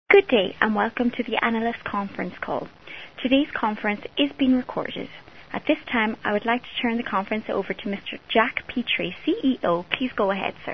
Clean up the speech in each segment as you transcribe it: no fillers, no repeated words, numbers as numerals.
Good day and welcome to the analyst conference call. Today's conference is being recorded. At this time, I would like to turn the conference over to Mr. Jack Petrie, CEO. Please go ahead, sir.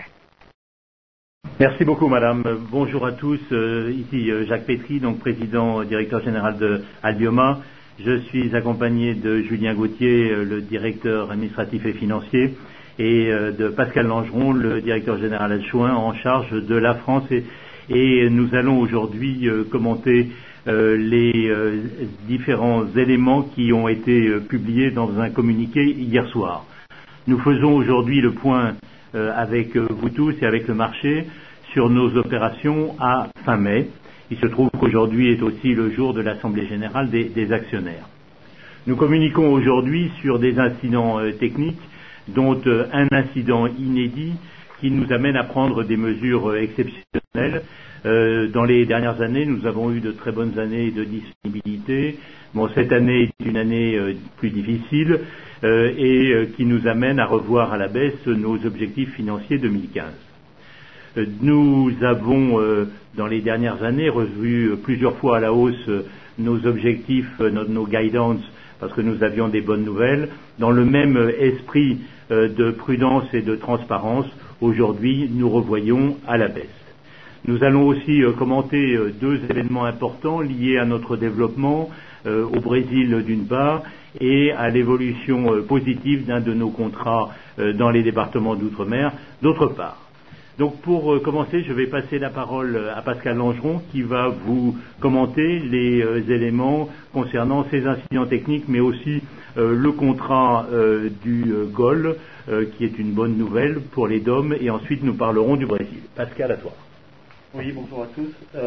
Merci beaucoup, madame. Bonjour à tous. Ici Jacques Petrie, donc président directeur général de Albioma. Je suis accompagné de Julien Gauthier, le directeur administratif et financier, et de Pascal Langeron, le directeur général adjoint en charge de la France. Et nous allons aujourd'hui commenter les différents éléments qui ont été publiés dans un communiqué hier soir. Nous faisons aujourd'hui le point avec vous tous et avec le marché sur nos opérations à fin mai. Il se trouve qu'aujourd'hui est aussi le jour de l'Assemblée générale des actionnaires. Nous communiquons aujourd'hui sur des incidents techniques, dont un incident inédit qui nous amène à prendre des mesures exceptionnelles. Dans les dernières années, nous avons eu de très bonnes années de disponibilité. Bon, cette année est une année plus difficile et qui nous amène à revoir à la baisse nos objectifs financiers 2015. Nous avons, dans les dernières années, revu plusieurs fois à la hausse nos objectifs, nos guidance, parce que nous avions des bonnes nouvelles. Dans le même esprit de prudence et de transparence, aujourd'hui, nous revoyons à la baisse. Nous allons aussi commenter deux événements importants liés à notre développement au Brésil d'une part et à l'évolution positive d'un de nos contrats dans les départements d'outre-mer d'autre part. Donc pour commencer, je vais passer la parole à Pascal Langeron qui va vous commenter les éléments concernant ces incidents techniques, mais aussi le contrat du GOL, qui est une bonne nouvelle pour les DOM, et ensuite nous parlerons du Brésil. Pascal, à toi. Oui, bonjour à tous.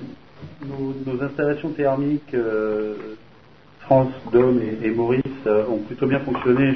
Nos installations thermiques France, DOM et Maurice ont plutôt bien fonctionné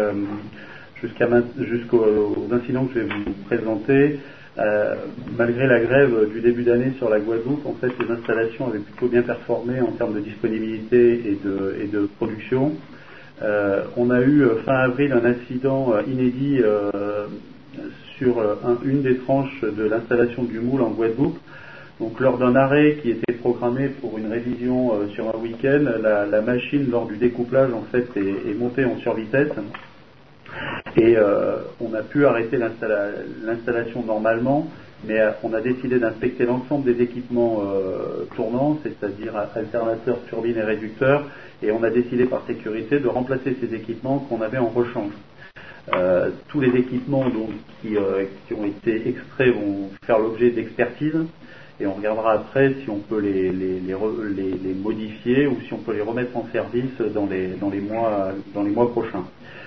jusqu'aux incidents que je vais vous présenter. Malgré la grève du début d'année sur la Guadeloupe, en fait, les installations avaient plutôt bien performé en termes de disponibilité et de production. On a eu fin avril un incident inédit sur une des tranches de l'installation du moule en Guadeloupe. Donc lors d'un arrêt qui était programmé pour une révision sur un week-end, la machine lors du découplage en fait est montée en survitesse et on a pu arrêter l'installation normalement, mais on a décidé d'inspecter l'ensemble des équipements tournants, c'est-à-dire alternateurs, turbines et réducteurs, et on a décidé par sécurité de remplacer ces équipements qu'on avait en rechange. Tous les équipements donc, qui ont été extraits vont faire l'objet d'expertise et on regardera après si on peut les modifier ou si on peut les remettre en service dans les mois prochains.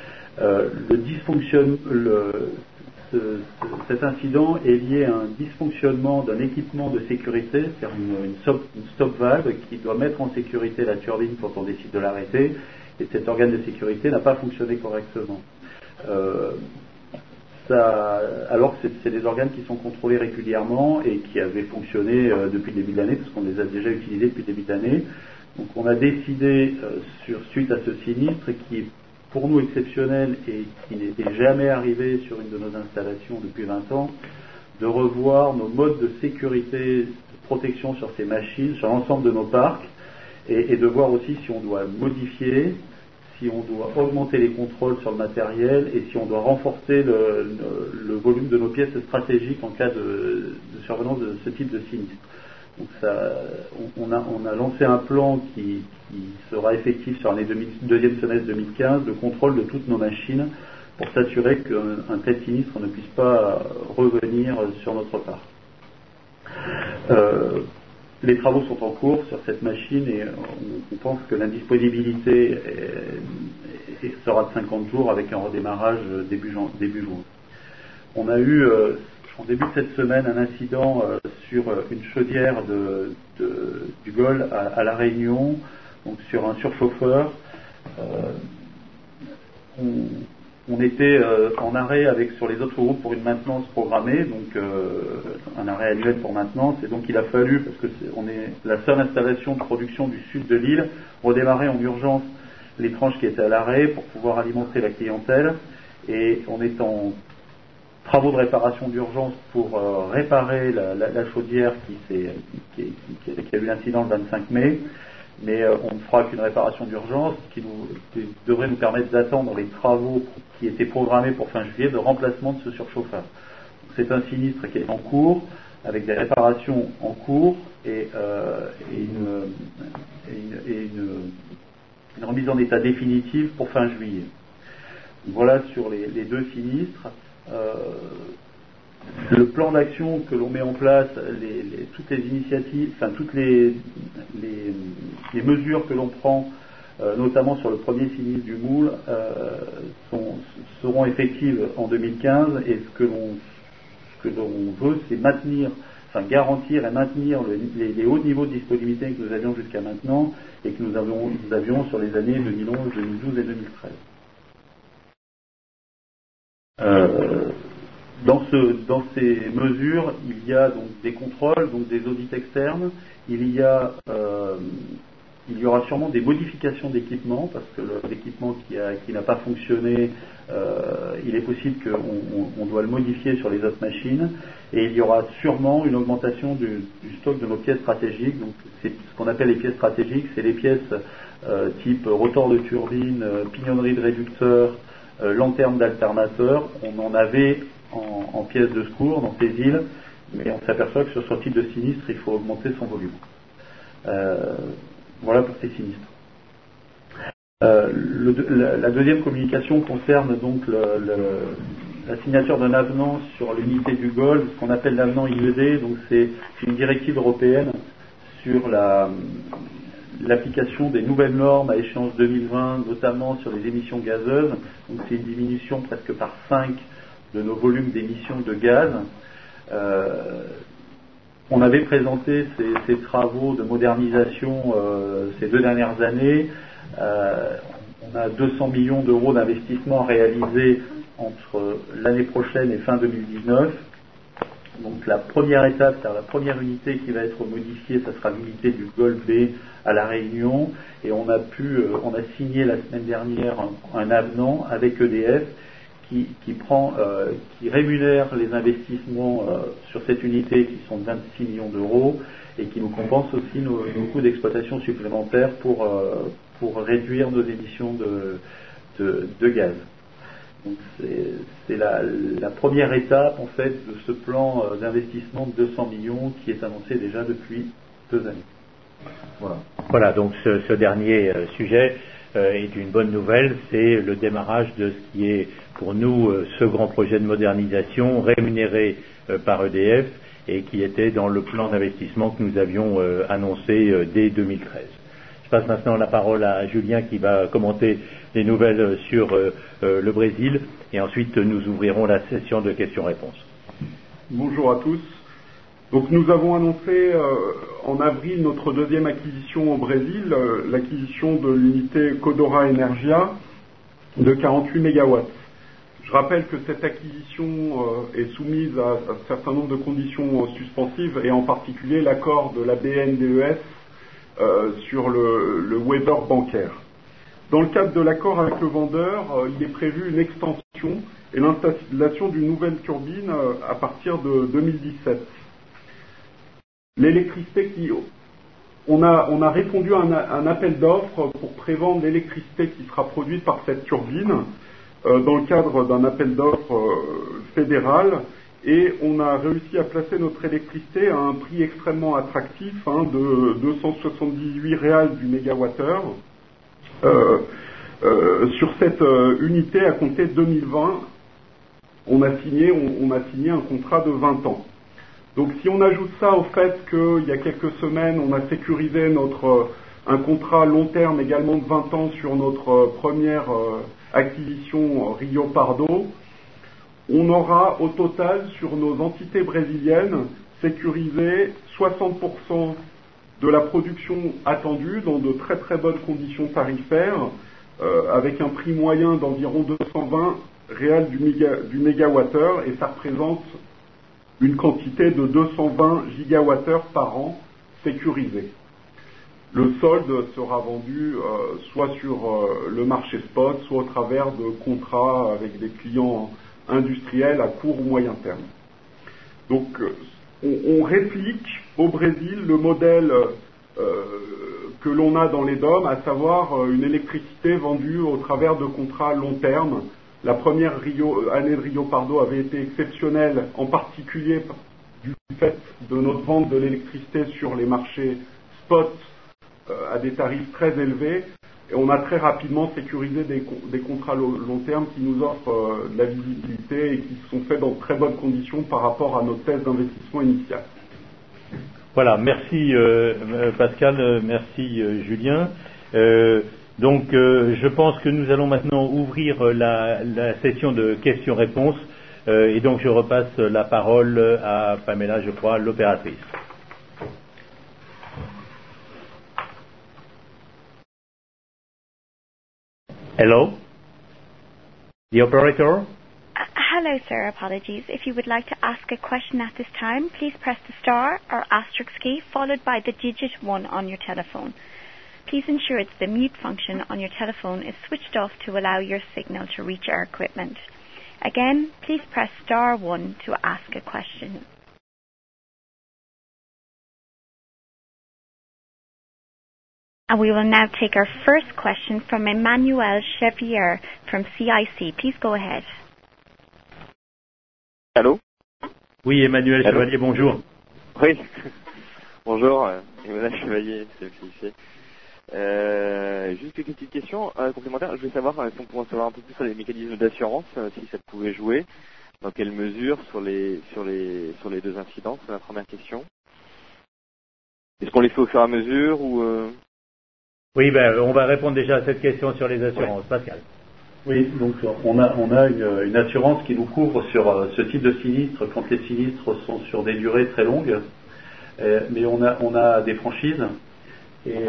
Cet incident est lié à un dysfonctionnement d'un équipement de sécurité, c'est-à-dire une stop valve qui doit mettre en sécurité la turbine quand on décide de l'arrêter, et cet organe de sécurité n'a pas fonctionné correctement. Alors que c'est des organes qui sont contrôlés régulièrement et qui avaient fonctionné depuis le début de l'année, parce qu'on les a déjà utilisés depuis le début de l'année. Donc on a décidé, suite à ce sinistre, qui est pour nous exceptionnel et qui n'était jamais arrivé sur une de nos installations depuis 20 ans, de revoir nos modes de sécurité, de protection sur ces machines, sur l'ensemble de nos parcs, et de voir aussi si on doit modifier, si on doit augmenter les contrôles sur le matériel et si on doit renforcer le volume de nos pièces stratégiques en cas de survenance de ce type de sinistre. Donc on a lancé un plan qui sera effectif sur l'année deuxième semestre 2015 de contrôle de toutes nos machines pour s'assurer qu'un tel sinistre ne puisse pas revenir sur notre parc. Les travaux sont en cours sur cette machine et on pense que l'indisponibilité sera de 50 jours avec un redémarrage début juin. On a eu en début de cette semaine un incident sur une chaudière du GOL à La Réunion, donc sur un surchauffeur. On était en arrêt sur les autres routes pour une maintenance programmée, donc un arrêt annuel pour maintenance, et donc il a fallu, parce que on est la seule installation de production du sud de l'île, redémarrer en urgence les tranches qui étaient à l'arrêt pour pouvoir alimenter la clientèle, et on est en travaux de réparation d'urgence pour réparer la chaudière qui a eu l'incident le 25 mai, mais on ne fera qu'une réparation d'urgence qui devrait nous permettre d'attendre les travaux qui étaient programmés pour fin juillet de remplacement de ce surchauffage. C'est un sinistre qui est en cours, avec des réparations en cours et une remise en état définitive pour fin juillet. Voilà sur les deux sinistres. Le plan d'action que l'on met en place, toutes les initiatives, enfin toutes les mesures que l'on prend, notamment sur le premier sinistre du Moule, seront effectives en 2015, et ce que l'on veut, c'est garantir et maintenir les hauts niveaux de disponibilité que nous avions jusqu'à maintenant et que nous avions sur les années 2011, 2012 et 2013. Dans ces mesures, il y a donc des contrôles, donc des audits externes. Il y aura sûrement des modifications d'équipement, parce que l'équipement qui n'a pas fonctionné, il est possible qu'on doit le modifier sur les autres machines. Et il y aura sûrement une augmentation du stock de nos pièces stratégiques. Donc c'est ce qu'on appelle les pièces stratégiques, c'est les pièces type rotor de turbine, pignonnerie de réducteur, lanterne d'alternateur. On en avait en pièces de secours dans ces îles, mais on s'aperçoit que sur ce type de sinistre, il faut augmenter son volume. Voilà pour ces sinistres. La deuxième communication concerne donc la signature d'un avenant sur l'unité du Golfe, ce qu'on appelle l'avenant IED. Donc c'est une directive européenne sur l'application des nouvelles normes à échéance 2020, notamment sur les émissions gazeuses. Donc c'est une diminution presque par 5 de nos volumes d'émissions de gaz. On avait présenté ces travaux de modernisation ces 2 dernières années. On a 200 millions d'euros d'investissement réalisés entre l'année prochaine et fin 2019. Donc la première étape, c'est-à-dire la première unité qui va être modifiée, ça sera l'unité du Golfe B à La Réunion. Et on a signé la semaine dernière un avenant avec EDF qui rémunère les investissements sur cette unité, qui sont de 26 millions d'euros, et qui nous compense aussi nos coûts d'exploitation supplémentaires pour réduire nos émissions de gaz. Donc c'est la première étape en fait de ce plan d'investissement de 200 millions qui est annoncé déjà depuis 2 années. Voilà, donc ce dernier sujet est une bonne nouvelle, c'est le démarrage de ce qui est pour nous ce grand projet de modernisation rémunéré par EDF et qui était dans le plan d'investissement que nous avions annoncé dès 2013. Je passe maintenant la parole à Julien qui va commenter les nouvelles sur le Brésil et ensuite nous ouvrirons la session de questions-réponses. Bonjour à tous. Donc nous avons annoncé en avril notre deuxième acquisition au Brésil, l'acquisition de l'unité Codora Energia de 48 MW. Je rappelle que cette acquisition est soumise à un certain nombre de conditions suspensives et en particulier l'accord de la BNDES sur le waiver bancaire. Dans le cadre de l'accord avec le vendeur, il est prévu une extension et l'installation d'une nouvelle turbine à partir de 2017. L'électricité on a répondu à un appel d'offres pour prévendre l'électricité qui sera produite par cette turbine dans le cadre d'un appel d'offres fédéral, et on a réussi à placer notre électricité à un prix extrêmement attractif de 278 reals du mégawattheure sur cette unité à compter 2020. On a signé un contrat de 20 ans. Donc si on ajoute ça au fait qu'il y a quelques semaines, on a sécurisé un contrat long terme également de 20 ans sur notre première acquisition Rio Pardo, on aura au total sur nos entités brésiliennes sécurisé 60% de la production attendue dans de très très bonnes conditions tarifaires, avec un prix moyen d'environ 220 reals du mégawattheure, et ça représente une quantité de 220 gigawattheures par an sécurisés. Le solde sera vendu soit sur le marché spot, soit au travers de contrats avec des clients industriels à court ou moyen terme. Donc on réplique au Brésil le modèle que l'on a dans les DOM, à savoir une électricité vendue au travers de contrats long terme. La première année de Rio Pardo avait été exceptionnelle, en particulier du fait de notre vente de l'électricité sur les marchés spot à des tarifs très élevés. Et on a très rapidement sécurisé des contrats long terme qui nous offrent de la visibilité et qui sont faits dans de très bonnes conditions par rapport à notre thèse d'investissement initiale. Voilà, merci Pascal, merci Julien. Donc je pense que nous allons maintenant ouvrir la session de questions-réponses et donc je repasse la parole à Pamela, je crois, l'opératrice. Hello? The operator? Hello, sir. Apologies. If you would like to ask a question at this time, please press the star or asterisk key followed by the digit 1 on your telephone. Please ensure that the mute function on your telephone is switched off to allow your signal to reach our equipment. Again, please press star 1 to ask a question. And we will now take our first question from Emmanuel Chevier from CIC. Please go ahead. Allô? Oui, Emmanuel Allô? Chevalier, bonjour. Oui, bonjour, Emmanuel Chevalier, c'est CIC. Juste quelques petites questions complémentaires. Je voulais savoir si on pouvait en savoir un peu plus sur les mécanismes d'assurance, si ça pouvait jouer, dans quelle mesure sur les deux incidents, c'est la première question. Est-ce qu'on les fait au fur et à mesure ou Oui, on va répondre déjà à cette question sur les assurances. Ouais. Pascal. Oui, donc on a une assurance qui nous couvre sur ce type de sinistre quand les sinistres sont sur des durées très longues, mais on a des franchises et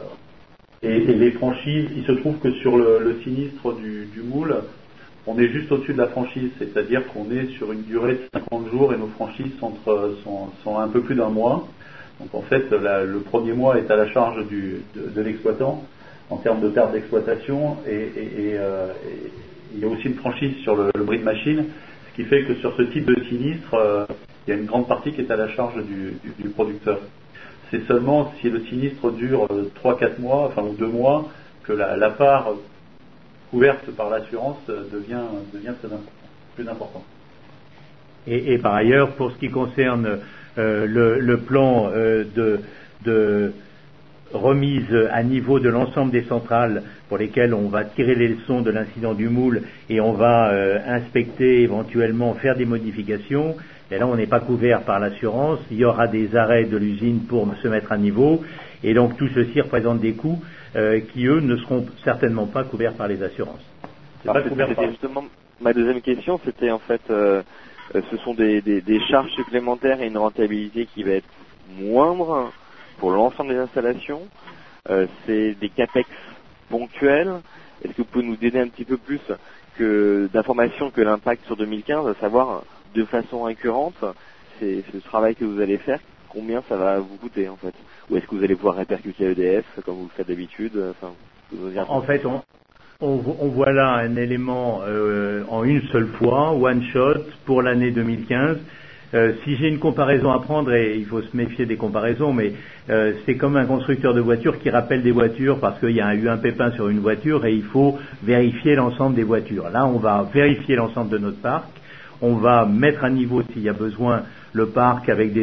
les franchises, il se trouve que sur le sinistre du moule, on est juste au-dessus de la franchise, c'est-à-dire qu'on est sur une durée de 50 jours et nos franchises sont un peu plus d'un mois. Donc en fait, le premier mois est à la charge de l'exploitant en termes de perte d'exploitation et il y a aussi une franchise sur le bris de machine, ce qui fait que sur ce type de sinistre, il y a une grande partie qui est à la charge du producteur. C'est seulement si le sinistre dure 3-4 mois, enfin ou 2 mois, que la part couverte par l'assurance devient plus important. Et par ailleurs, pour ce qui concerne le plan de remise à niveau de l'ensemble des centrales pour lesquelles on va tirer les leçons de l'incident du moule et on va inspecter, éventuellement faire des modifications, et là on n'est pas couvert par l'assurance, il y aura des arrêts de l'usine pour se mettre à niveau, et donc tout ceci représente des coûts qui eux ne seront certainement pas couverts par les assurances. C'était justement ma deuxième question, c'était en fait ce sont des charges supplémentaires et une rentabilité qui va être moindre pour l'ensemble des installations. C'est des capex ponctuels. Est-ce que vous pouvez nous donner un petit peu plus d'informations que l'impact sur 2015, à savoir de façon récurrente, c'est ce travail que vous allez faire, combien ça va vous coûter en fait? Ou est-ce que vous allez pouvoir répercuter à EDF comme vous le faites d'habitude? En fait, on voit là un élément en une seule fois, one shot, pour l'année 2015. Si j'ai une comparaison à prendre, et il faut se méfier des comparaisons, mais c'est comme un constructeur de voitures qui rappelle des voitures parce qu'il y a eu un pépin sur une voiture et il faut vérifier l'ensemble des voitures. Là, on va vérifier l'ensemble de notre parc, on va mettre à niveau s'il y a besoin le parc avec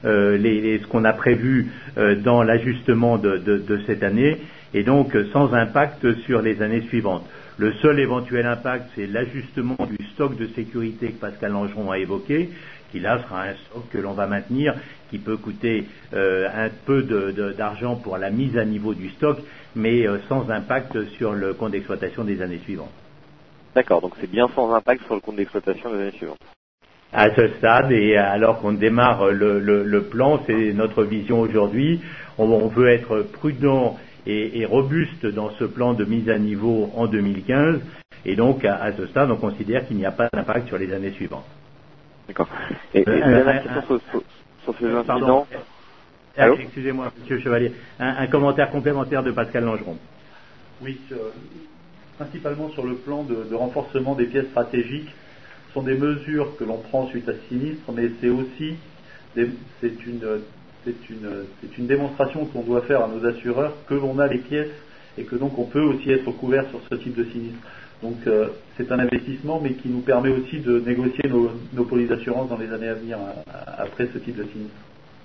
ce qu'on a prévu dans l'ajustement de cette année, et donc sans impact sur les années suivantes. Le seul éventuel impact, c'est l'ajustement du stock de sécurité que Pascal Langeron a évoqué, qui là sera un stock que l'on va maintenir, qui peut coûter un peu d'argent pour la mise à niveau du stock, mais sans impact sur le compte d'exploitation des années suivantes. D'accord, donc c'est bien sans impact sur le compte d'exploitation des années suivantes. À ce stade, et alors qu'on démarre le plan, c'est notre vision aujourd'hui, on veut être prudent et robuste dans ce plan de mise à niveau en 2015, et donc à ce stade, on considère qu'il n'y a pas d'impact sur les années suivantes. D'accord. Et dernière question sur ces incidents. Excusez-moi, Monsieur Chevalier, un commentaire complémentaire de Pascal Langeron. Oui, principalement sur le plan de renforcement des pièces stratégiques. sont des mesures que l'on prend suite à ce sinistre, mais c'est aussi c'est une démonstration qu'on doit faire à nos assureurs que l'on a les pièces et que donc on peut aussi être couvert sur ce type de sinistre. Donc c'est un investissement, mais qui nous permet aussi de négocier nos polices d'assurance dans les années à venir après ce type de sinistre.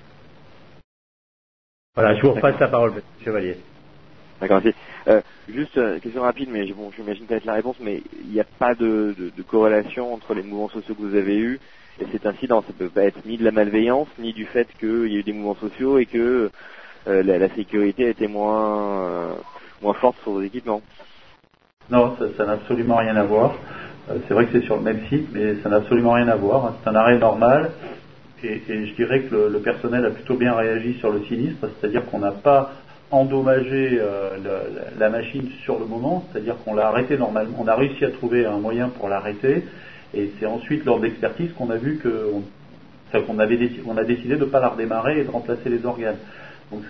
Voilà, je vous repasse la parole, Chevalier. D'accord, merci. Juste question rapide, mais bon, j'imagine peut-être la réponse, mais il n'y a pas de corrélation entre les mouvements sociaux que vous avez eus et cet incident. Ça peut pas être ni de la malveillance, ni du fait qu'il y a eu des mouvements sociaux et que la sécurité était moins forte sur vos équipements. Non, ça n'a absolument rien à voir. C'est vrai que c'est sur le même site, mais ça n'a absolument rien à voir. C'est un arrêt normal. Et je dirais que le personnel a plutôt bien réagi sur le sinistre, c'est-à-dire qu'on n'a pas endommagé la machine sur le moment, c'est-à-dire qu'on l'a arrêté normalement. On a réussi à trouver un moyen pour l'arrêter, et c'est ensuite lors de l'expertise qu'on a vu on a décidé de ne pas la redémarrer et de remplacer les organes. Donc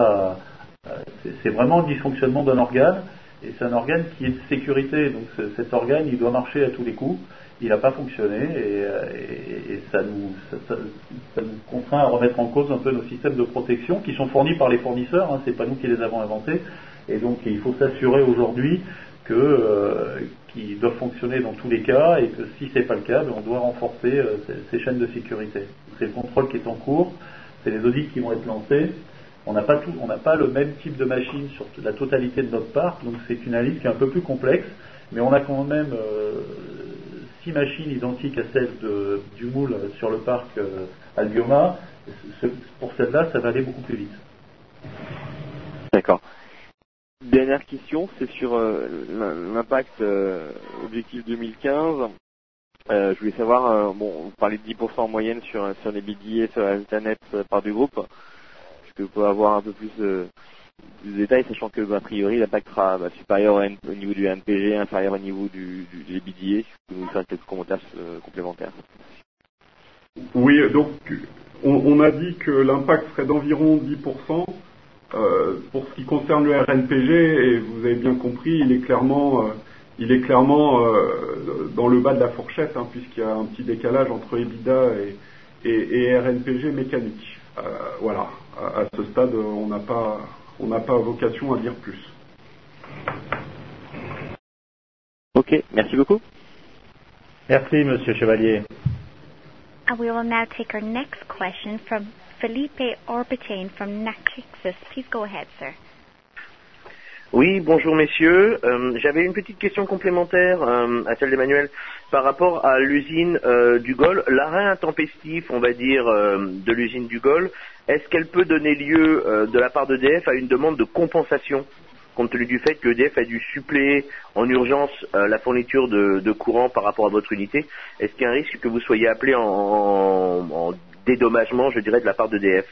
c'est vraiment le dysfonctionnement d'un organe, et c'est un organe qui est de sécurité. Donc cet organe, il doit marcher à tous les coups. Il n'a pas fonctionné et ça nous contraint à remettre en cause un peu nos systèmes de protection qui sont fournis par les fournisseurs, hein, c'est pas nous qui les avons inventés, et donc il faut s'assurer aujourd'hui qu'ils doivent fonctionner dans tous les cas, et que si c'est pas le cas, on doit renforcer ces chaînes de sécurité. C'est le contrôle qui est en cours, c'est les audits qui vont être lancés. On n'a pas le même type de machine sur la totalité de notre parc, donc c'est une analyse qui est un peu plus complexe, mais on a quand même 6 machines identiques à celles du moule sur le parc Albioma. Pour celle-là, ça va aller beaucoup plus vite. D'accord. Dernière question, c'est sur l'impact objectif 2015. Je voulais savoir, vous parlez de 10% en moyenne sur les billets sur la net par du groupe. Est-ce que vous pouvez avoir un peu plus de détails, sachant que a priori l'impact sera supérieur au niveau du NPG, inférieur au niveau du BDA? Est-ce que vous faire quelques commentaires complémentaires? Oui, donc on a dit que l'impact serait d'environ 10%. Pour ce qui concerne le RNPG, et vous avez bien compris, il est clairement dans le bas de la fourchette, hein, puisqu'il y a un petit décalage entre EBITDA et RNPG mécanique. Voilà, à ce stade, on n'a pas vocation à dire plus. Ok, merci beaucoup. Merci, Monsieur Chevalier. And we will now take our next question from Philippe Orbitain from Natixis. Please go ahead, sir. Oui, bonjour messieurs. J'avais une petite question complémentaire à celle d'Emmanuel par rapport à l'usine du Gol. L'arrêt intempestif, on va dire, de l'usine du Gol, est-ce qu'elle peut donner lieu de la part d'EDF à une demande de compensation, compte tenu du fait que EDF a dû suppléer en urgence la fourniture de courant par rapport à votre unité? Est-ce qu'il y a un risque que vous soyez appelé en dédommagement, je dirais, de la part d'EDF?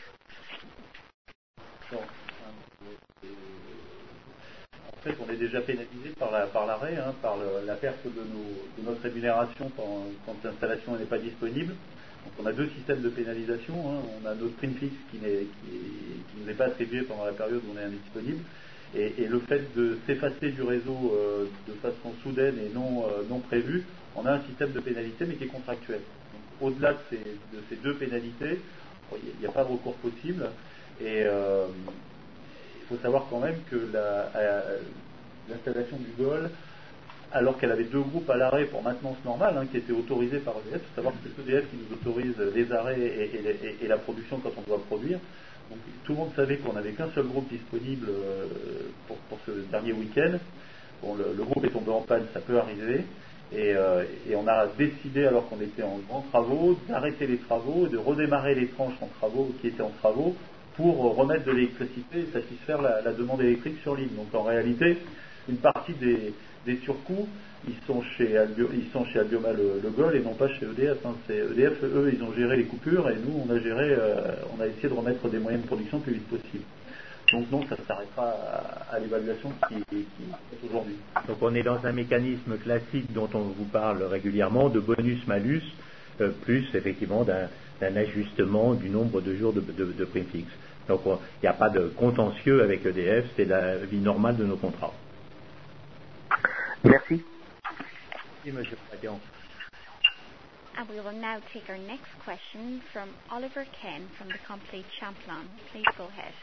En fait, on est déjà pénalisé par l'arrêt, hein, par la perte de notre rémunération quand l'installation n'est pas disponible. Donc on a 2 systèmes de pénalisation, hein. On a notre prime fixe qui ne nous est pas attribué pendant la période où on est indisponible, et le fait de s'effacer du réseau de façon soudaine et non prévue, on a un système de pénalité mais qui est contractuel. Donc, au-delà de ces 2 pénalités, il n'y a pas de recours possible, et il faut savoir quand même que l'installation du GOL, alors qu'elle avait 2 groupes à l'arrêt pour maintenance normale, hein, qui étaient autorisés par EDF, il faut savoir que c'est EDF qui nous autorise les arrêts et la production quand on doit produire. Donc tout le monde savait qu'on n'avait qu'un seul groupe disponible pour ce dernier week-end. Bon, le groupe est tombé en panne, ça peut arriver, et on a décidé, alors qu'on était en grands travaux, d'arrêter les travaux et de redémarrer les tranches qui étaient en travaux, pour remettre de l'électricité et satisfaire la demande électrique sur l'île. Donc en réalité, une partie des surcoûts, ils sont chez Albioma le GOL et non pas chez EDF. Hein. C'est EDF, eux, ils ont géré les coupures, et nous, on a essayé de remettre des moyens de production le plus vite possible. Donc non, ça s'arrêtera à l'évaluation qui est aujourd'hui. Donc on est dans un mécanisme classique dont on vous parle régulièrement, de bonus-malus, plus effectivement d'un ajustement du nombre de jours de prime fixe. Donc il n'y a pas de contentieux avec EDF, c'est la vie normale de nos contrats. Merci. Merci, monsieur Paquet. And we will now take our next question from Oliver Ken from the Complete Champlain. Please go ahead.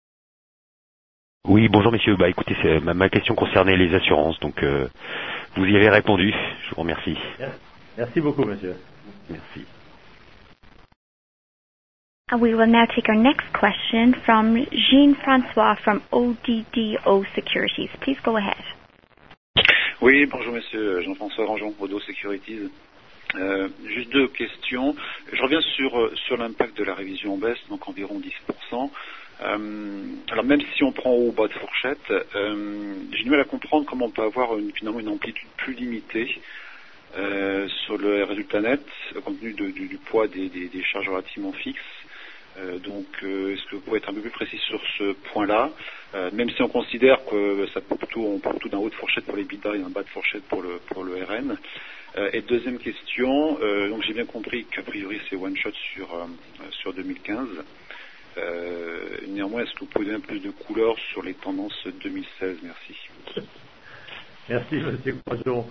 Oui, bonjour messieurs. Écoutez, ma question concernait les assurances, donc vous y avez répondu. Je vous remercie. Merci beaucoup, monsieur. Merci. And we will now take our next question from Jean-François from ODDO Securities. Please go ahead. Oui, bonjour monsieur, Jean-François Rangeon, Odo Securities. Juste deux questions. Je reviens sur l'impact de la révision en baisse, donc environ 10%. Alors même si on prend au bas de fourchette, j'ai du mal à comprendre comment on peut avoir finalement une amplitude plus limitée sur le résultat net, compte tenu du poids des charges relativement fixes. Donc, est-ce que vous pouvez être un peu plus précis sur ce point-là, même si on considère que ça peut on peut plutôt d'un haut de fourchette pour les EBITDA et un bas de fourchette pour le RN. Et deuxième question, donc j'ai bien compris qu'a priori c'est one shot sur 2015. Néanmoins, est-ce que vous pouvez donner un peu plus de couleur sur les tendances 2016? Merci. Merci, monsieur Croison.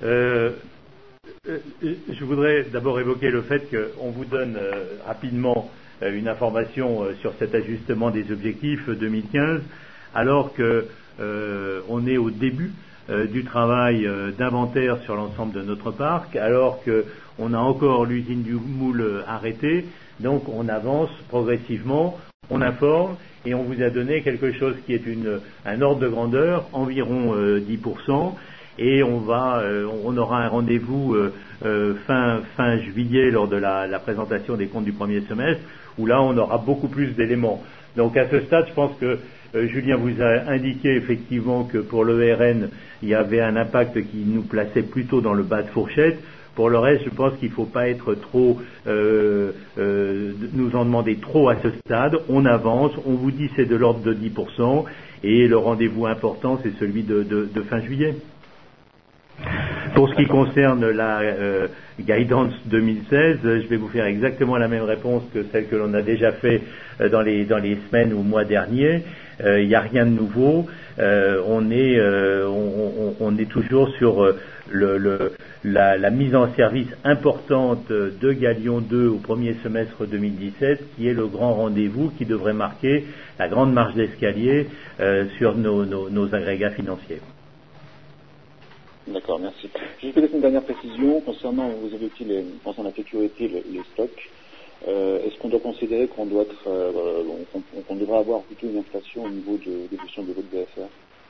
Je voudrais d'abord évoquer le fait qu'on vous donne rapidement une information sur cet ajustement des objectifs 2015, alors qu'on est au début du travail d'inventaire sur l'ensemble de notre parc, alors qu'on a encore l'usine du moule arrêtée, donc on avance progressivement, on informe et on vous a donné quelque chose qui est un ordre de grandeur, environ 10%, et on aura un rendez-vous fin juillet lors de la présentation des comptes du premier semestre, où là on aura beaucoup plus d'éléments. Donc à ce stade, je pense que Julien vous a indiqué effectivement que pour le RN, il y avait un impact qui nous plaçait plutôt dans le bas de fourchette. Pour le reste, je pense qu'il ne faut pas être trop nous en demander trop à ce stade. On avance, on vous dit c'est de l'ordre de 10%, et le rendez-vous important c'est celui de fin juillet. Pour ce qui concerne la guidance 2016, je vais vous faire exactement la même réponse que celle que l'on a déjà fait dans les semaines ou mois derniers. Il n'y a rien de nouveau. On est toujours sur la mise en service importante de Galion 2 au premier semestre 2017, qui est le grand rendez-vous qui devrait marquer la grande marche d'escalier sur nos agrégats financiers. D'accord, merci. J'ai peut-être une dernière précision concernant, vous avez dit, concernant la sécurité, les stocks. Est-ce qu'on doit considérer qu'on doit qu'on devrait avoir plutôt une inflation au niveau de l'évolution de votre BFR?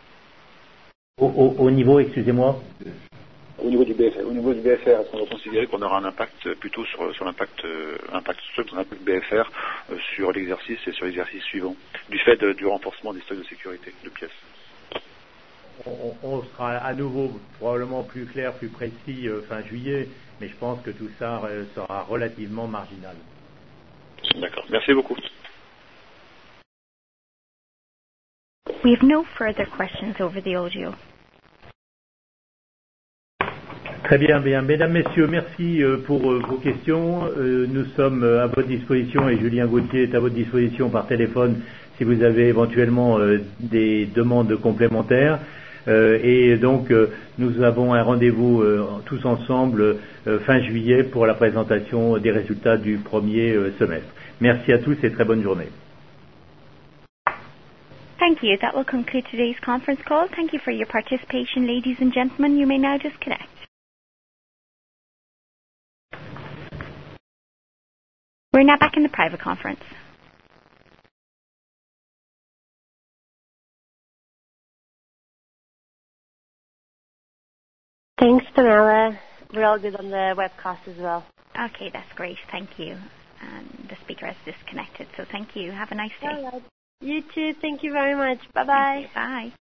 Au niveau, excusez-moi? Au niveau du BFR, est-ce qu'on doit considérer qu'on aura un impact plutôt sur l'impact stock, un impact BFR sur l'exercice et sur l'exercice suivant, du fait du renforcement des stocks de sécurité de pièces? On sera à nouveau probablement plus clair, plus précis fin juillet, mais je pense que tout ça sera relativement marginal. D'accord, merci beaucoup. We have no further questions over the audio. Très bien, mesdames, messieurs, merci pour vos questions. Nous sommes à votre disposition et Julien Gauthier est à votre disposition par téléphone si vous avez éventuellement des demandes complémentaires. Et donc nous avons un rendez-vous tous ensemble fin juillet pour la présentation des résultats du premier semestre. Merci à tous et très bonne journée. Thank you. That will conclude today's conference call. Thank you for your participation, ladies and gentlemen. You may now disconnect. We're now back in the private conference. Thanks, Pamela. We're all good on the webcast as well. Okay, that's great. Thank you. And the speaker has disconnected, so thank you. Have a nice day. All right. You too. Thank you very much. Bye-bye. Bye.